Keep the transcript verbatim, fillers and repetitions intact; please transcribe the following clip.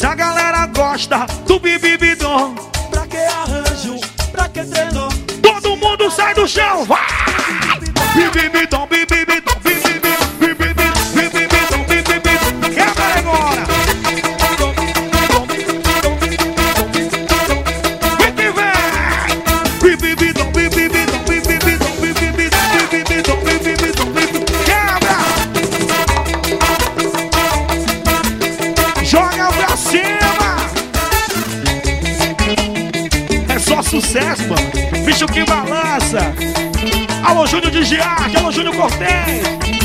Se a galera gosta do bibibidom, Pra que arranjo? Pra que treino? todo mundo sai do chão, vai! Bibibidom, bibibidom, bibibidom, bibibidom, bibibidom, bibibidom. Quebra agora! Vem que vem! Bibibidom, bibibidom, bibibidom, bibibidom, bibibidom, bibibidom, bibibidom. Quebra! Joga pra cima! É só sucesso, mano. Bicho que balança. Alô, Júnior de Giarte, alô, Júnior Cortez.